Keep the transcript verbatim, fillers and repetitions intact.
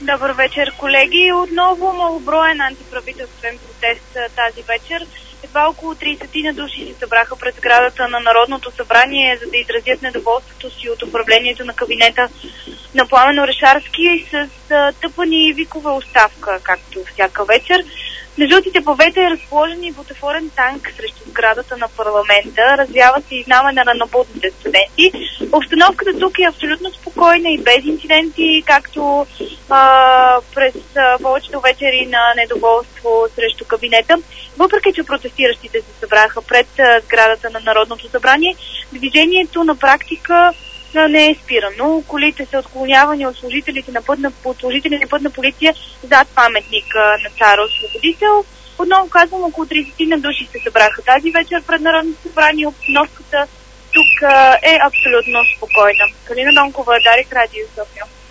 Добър вечер, колеги. Отново малоброен антиправителствен протест тази вечер. Едва около трийсет души се събраха пред сградата на Народното събрание, за да изразят недоволството си от управлението на кабинета на Пламен Орешарски с тъпани викове оставка, както всяка вечер. На жълтите павета е разположен бутафорен танк срещу сградата на парламента. Развява се изнамена на набудните студенти. Обстановката тук е абсолютно спокойна и без инциденти, както а, през а, повечето вечери на недоволство срещу кабинета. Въпреки че протестиращите се събраха пред а, сградата на Народното събрание, движението на практика не е спирано. Колите са отклонявани от служителите на пътна, от служители на пътна полиция зад паметника на Цар Освободител. Отново казвам, около трийсет души се събраха тази вечер пред Народното събрание. Обстановката тук е абсолютно спокойна. Калина Донкова, Дарик, Радио София.